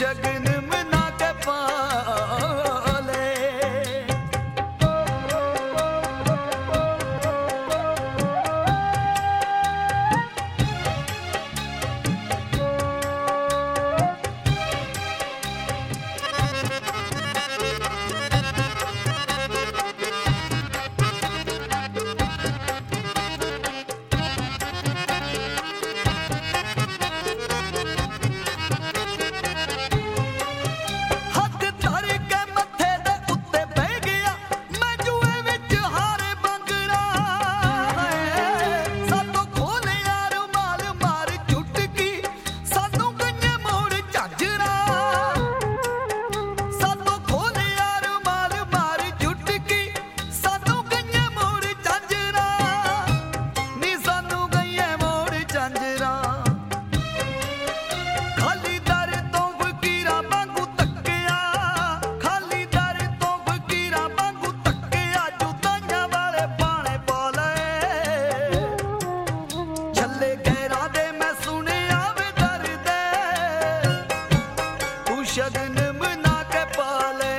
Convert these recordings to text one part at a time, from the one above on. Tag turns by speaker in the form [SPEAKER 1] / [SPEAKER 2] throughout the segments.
[SPEAKER 1] शगन मना के पाले। शगन मना के पाले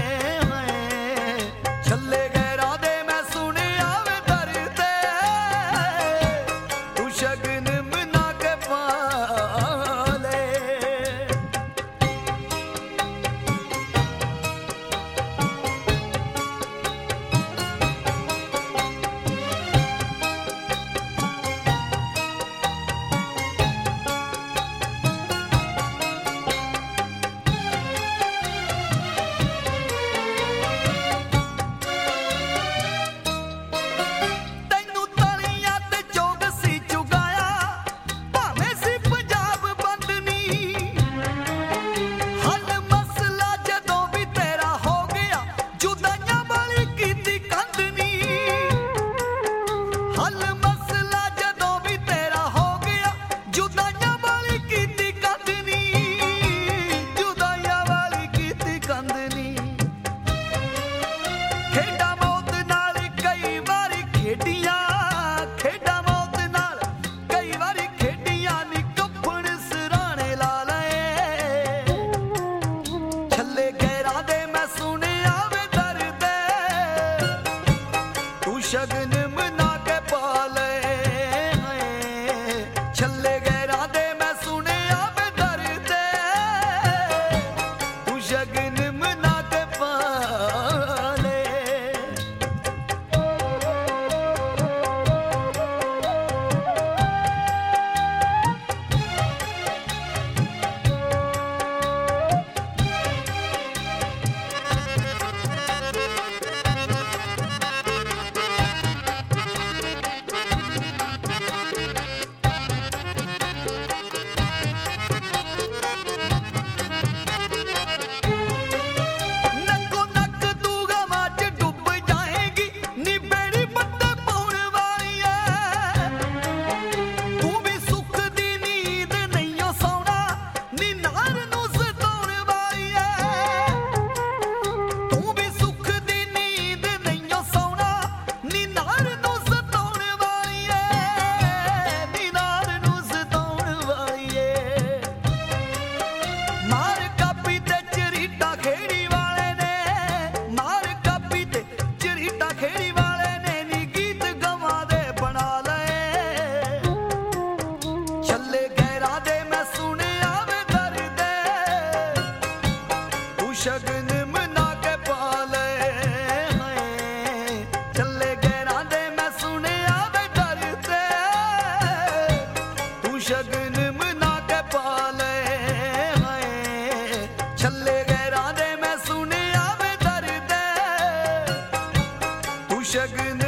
[SPEAKER 1] छल्ले गैरा दे मैं सुने आवे दर्दे तू शगन मना के पाले। शगन मना के पाले छल्ले गैरा दे मैं सुने आवे दर्दे तू शगन मना के पाले। शगन मना के पाले चले गैरा दे मैं सुने आवे दर्दे तू शगन मना के पाले चले गैरा दे मैं सुने आवे दर्दे तू शगन